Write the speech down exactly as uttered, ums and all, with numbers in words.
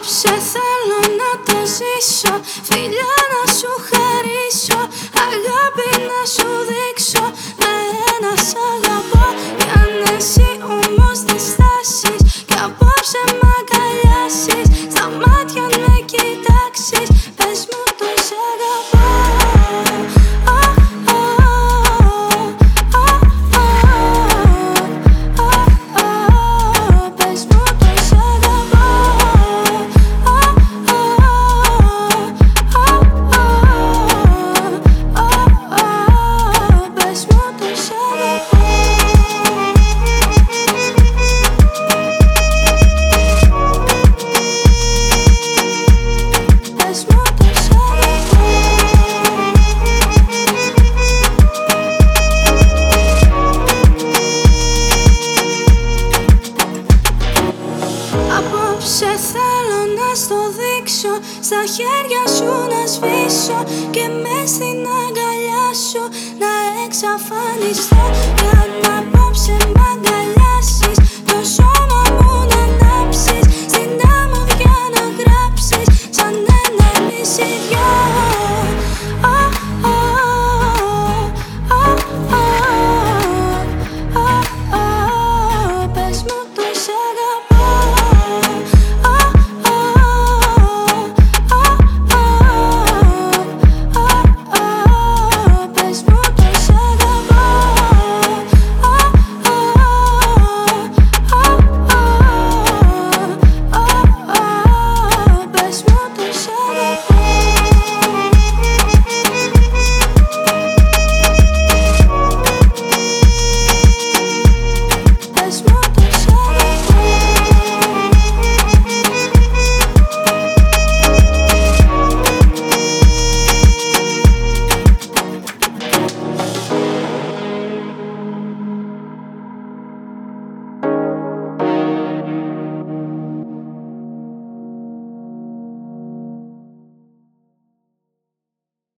Απόψε θέλω να το ζήσω, φιλιά να σου χαρίσω, αγάπη να σου δείξω, με ένα σ' αγαπώ. Κι αν εσύ όμως δεν στάσεις κι απόψε μ' αγκαλιάσεις, στα μάτια με κοιτάξεις, πες μου το σ' αγαπώ. Απόψε θέλω να στο δείξω, στα χέρια σου να σβήσω και μες στην αγκαλιά σου να εξαφανιστώ.